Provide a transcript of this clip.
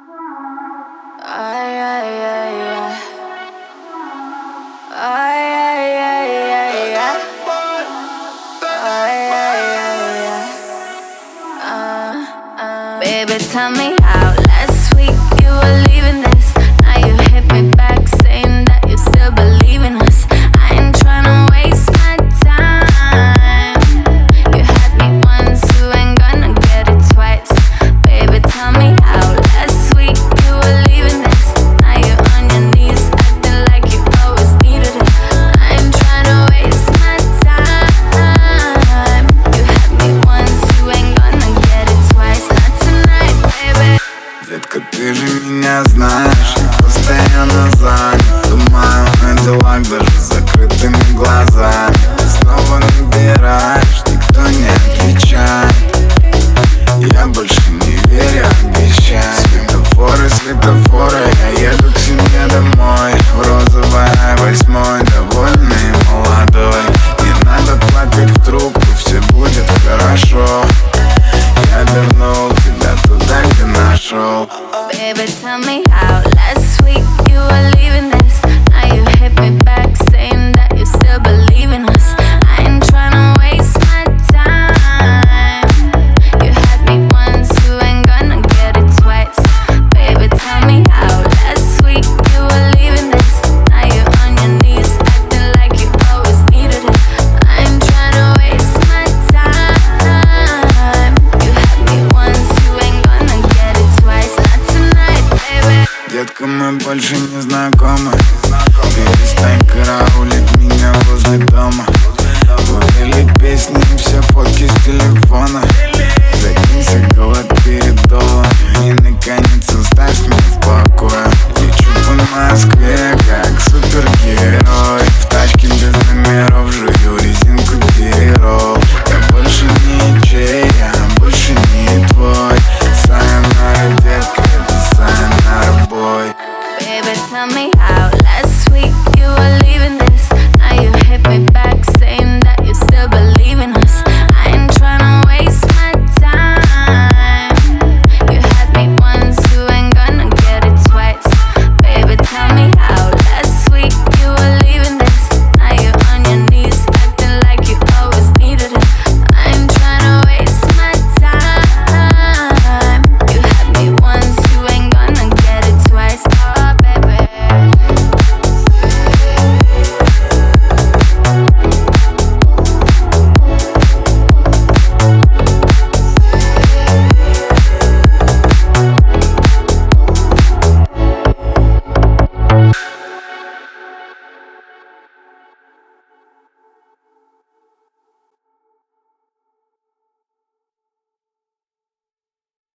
Ay, ay, ay, ay. Ay, ay, ay, ay, ay. Ay, ay, ay, ay. Baby, tell me how last week you were leaving this. Now you hit me back saying that you still believe in us. I ain't tryna waste my time. You had me once, you ain't gonna get it twice. Baby, tell me how last week you were leaving this. Now you're on your knees acting like you always needed it. I ain't tryna waste my time. You had me once, you ain't gonna get it twice. Not tonight, baby. Детка, ты же меня знаешь, я постоянно занят. Думаю о делах даже с закрытыми глазами. Ты снова набираешь, никто не отвечает. Я больше не верю, обещаю. Светофоры, светофоры, я еду к себе домой. В розовой восьмой, довольный и молодой. Не надо плакать в трубку, все будет хорошо. Я вернул тебя туда, где нашел. Baby, tell me how last week you were leaving this. Now you hit me back saying that you still believe in us. I ain't tryna waste my time. You had me once, you ain't gonna get it twice. Baby, tell me how last week you were leaving this. Now you're on your knees acting like you always needed it. I ain't tryna waste my time. You had me once, you ain't gonna get it twice. Not tonight, baby. Детка, мы больше не знакомы. Перестань караулить меня возле дома. Выдали песни и все фотки с телефона.